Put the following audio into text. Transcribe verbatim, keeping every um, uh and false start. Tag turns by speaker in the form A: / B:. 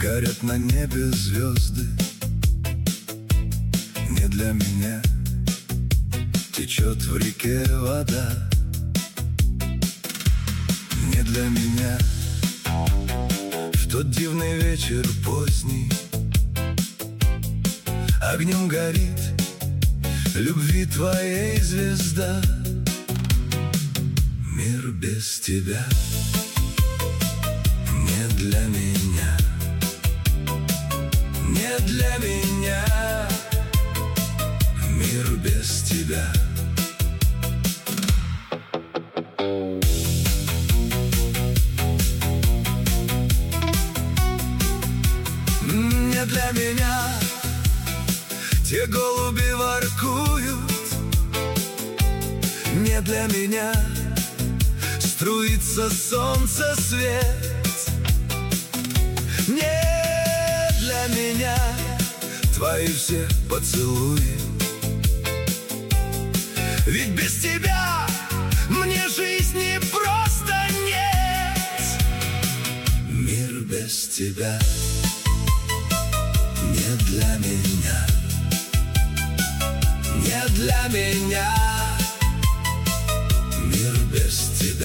A: Горят на небе звезды. Не для меня течет в реке вода. Не для меня в тот дивный вечер поздний огнем горит любви твоей звезда. Мир без тебя не для меня, не для меня. Мир без тебя. Не для меня те голуби воркуют. Не для меня струится солнце свет. Не для меня твои все поцелуи. Ведь без тебя мне жизни просто нет. Мир без тебя не для меня, не для меня. Мир без тебя.